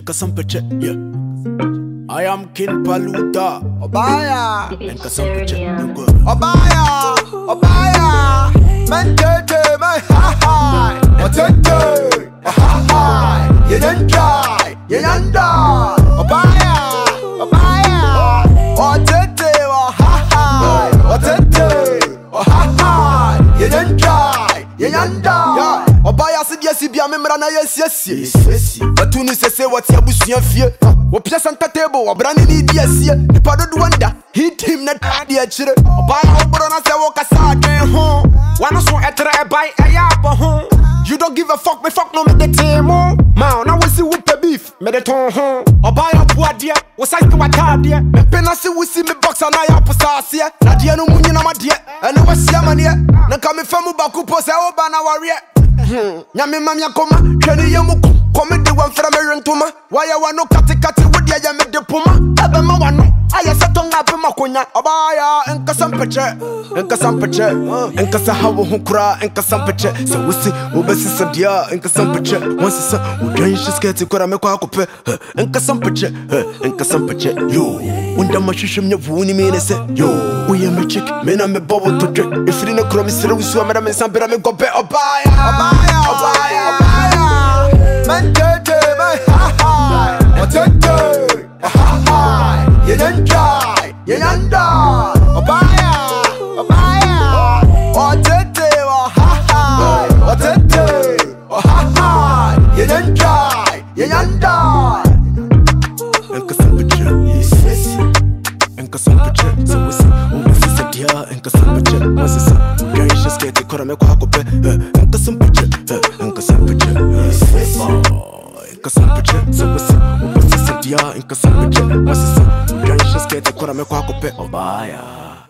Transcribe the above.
Enkasampeche, yeah. I am King Paluta. Obaya, Enkasampeche, Obaya, Obaya, Mentete, my ha, Otete, ha, Yenenjai, Yenanda, Obaya, Obaya, Otete, ha, Otete, ha, Yenenjai, Yenanda. Obaya said yes, be a member, and yes. But when you say what's your bush, your fear, what piece on the table, or brandy need yes, the part of the wonder, hit him not the children. Obaya, Obrona, say, walk aside, home. One of so at a buy a yap home. You don't give a fuck, me fuck no me the team, man. I will see whoop a beef, me the tone home. Obaya, poor dear, was I to a card, dear. Me penasi will see me box and I up a sauce here. Nadia no moon, my dear, and I was Yamania. Now come from Bakupo, say, Obana warrior. Nyame mamia koma hwene yemuko come de wan fra me rentoma why I want no kati with the ya me de puma ebe ma wano aya setonga be makonya obaya enkasampeche enkasa hawo ho kura enkasampeche se wusi obesi sadia enkasampeche once sa udwan shisketi kura me kwa akopɛ enkasampeche yo unda mahwehwem nya vuni me ne se yo we am a chick me na me bobo to dwe efiri ne kro me sere wusu amara me nsambera me gobe obaya Mentete, my ha, Otete, ha, Yenenjai, Yenanda, Obaya, Otete, ha, Otete, ha, Yenenjai, Yenanda. Enkasampeche, yes. Enkasampeche, so we see, we see dia, enkasampeche, masisa, gaisha skate, kora me kwa kope, enkasampeche, enkasampeche, so we see dia, enkasampeche, masisa, gaisha skate, kora me kwa kope, obaya.